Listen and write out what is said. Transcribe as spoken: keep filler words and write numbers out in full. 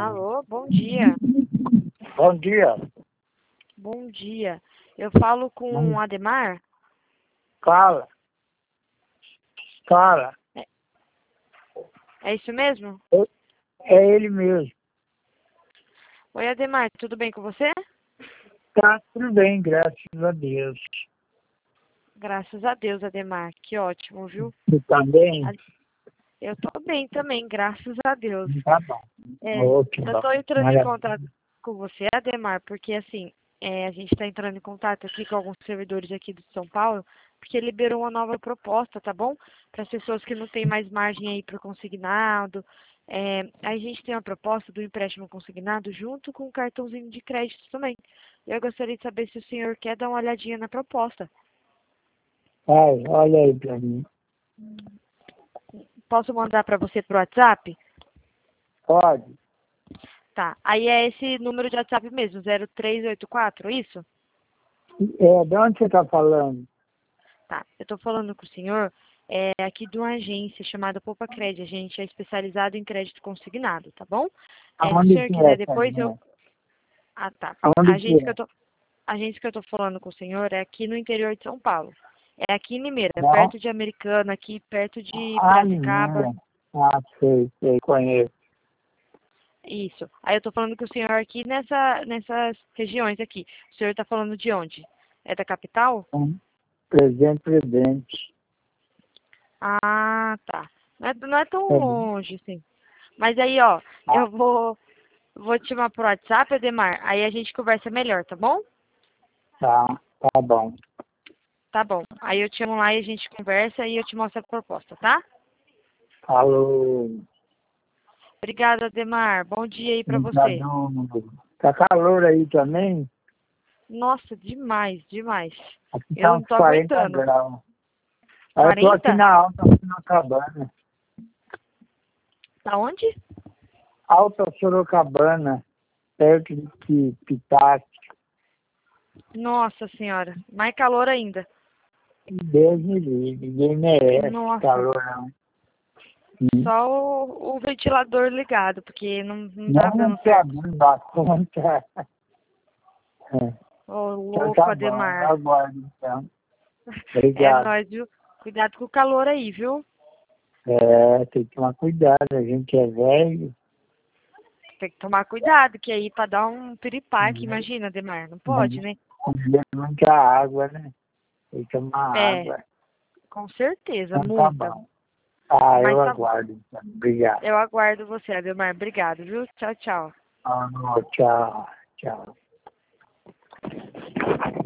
Alô, bom dia. Bom dia. Bom dia. Eu falo com o Ademar? Fala. Fala. É isso mesmo? É é ele mesmo. Oi, Ademar, tudo bem com você? Tá tudo bem, graças a Deus. Graças a Deus, Ademar. Que ótimo, viu? Você tá bem? Eu tô bem também, graças a Deus. Tá bom. É, Oh, que eu bom. tô entrando em Maravilha. contato com você, Ademar, porque assim, é, a gente está entrando em contato aqui com alguns servidores aqui de São Paulo, porque liberou uma nova proposta, tá bom? Para as pessoas que não têm mais margem aí para o consignado. É, a gente tem uma proposta do empréstimo consignado junto com um cartãozinho de crédito também. Eu gostaria de saber se o senhor quer dar uma olhadinha na proposta. Ai, olha aí pra mim. Posso mandar para você pro WhatsApp? Pode? Tá. Aí é esse número de WhatsApp mesmo, zero três oito quatro, isso? É, de onde você tá falando? Tá. Eu estou falando com o senhor é, aqui de uma agência chamada Poupa Crédito. A gente é especializado em crédito consignado, tá bom? É, se o Aonde senhor que é quiser essa depois, eu... agência? Ah, tá. A Aonde que agência que é? eu tô, a agência que eu tô falando com o senhor é aqui no interior de São Paulo. É aqui em Limeira, Não? perto de Americana, aqui perto de Ah, Piracicaba. Limeira. Ah, sei, sei, conheço. Isso. Aí eu tô falando com o senhor aqui nessa, nessas regiões aqui. O senhor tá falando de onde? É da capital? Um presente, presente. Ah, tá. Não é, não é tão É, longe, assim. Mas aí, ó, eu vou, vou te chamar pro WhatsApp, Ademar. Aí a gente conversa melhor, tá bom? tá, tá bom. Tá bom. Aí eu te chamo lá e a gente conversa e eu te mostro a proposta, tá? Falou. Obrigada, Ademar. Bom dia aí pra você. Obrigado. Tá calor aí também? Nossa, demais, demais. Aqui Eu tá não uns tô quarenta aguentando. graus. Ah, eu tô aqui quarenta? na Alta Sorocabana. Aonde? Alta Sorocabana, perto de Pitácio. Nossa senhora. Mais calor ainda. Deus me livre, ninguém merece Nossa. calor não. Hum. Só o, o ventilador ligado, porque não, não tá Não, não dando se certo. abrindo a conta. É. Ô, Então louco, tá bom, eu Ademar. aguardo então. É Obrigado. nóis, viu? Cuidado com o calor aí, viu? É, tem que tomar cuidado, a gente é velho. Tem que tomar cuidado, que aí pra dar um piripaque, Né? imagina, Ademar. Não pode, né? Beber muita água, né? Tem que tomar É, água. com certeza, Então tá muita. bom. Ah, Mas eu tá bom. aguardo então. Obrigado. Eu aguardo você, Ademar. Obrigado, viu? Tchau, tchau. Ah, tchau, tchau.